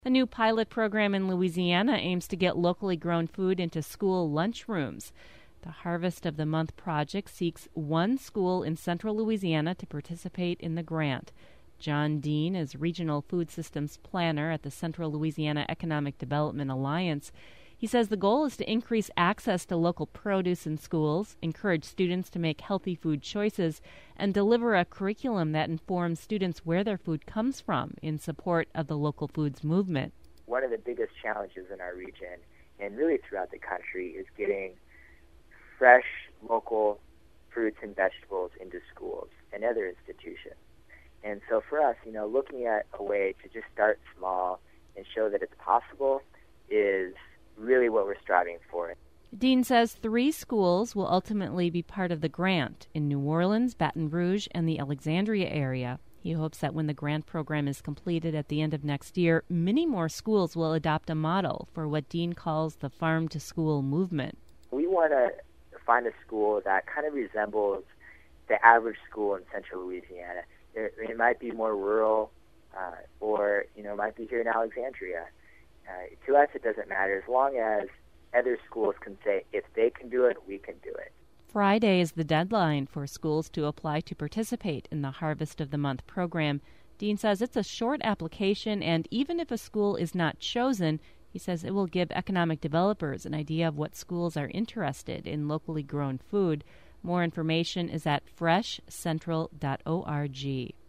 A new pilot program in Louisiana aims to get locally grown food into school lunchrooms. The Harvest of the Month project seeks one school in central Louisiana to participate in the grant. John Dean is Regional Food Systems Planner at the Central Louisiana Economic Development Alliance. He says the goal is to increase access to local produce in schools, encourage students to make healthy food choices, and deliver a curriculum that informs students where their food comes from in support of the local foods movement. One of the biggest challenges in our region, and really throughout the country, is getting fresh, local fruits and vegetables into schools and other institutions. And so for us, looking at a way to just start small and show that it's possible is really what we're striving for. Dean says 3 schools will ultimately be part of the grant in New Orleans, Baton Rouge, and the Alexandria area. He hopes that when the grant program is completed at the end of next year, many more schools will adopt a model for what Dean calls the farm-to-school movement. We want to find a school that kind of resembles the average school in central Louisiana. It might be more rural, or it might be here in Alexandria. To us, it doesn't matter as long as other schools can say, if they can do it, we can do it. Friday is the deadline for schools to apply to participate in the Harvest of the Month program. Dean says it's a short application, and even if a school is not chosen, he says it will give economic developers an idea of what schools are interested in locally grown food. More information is at freshcentral.org.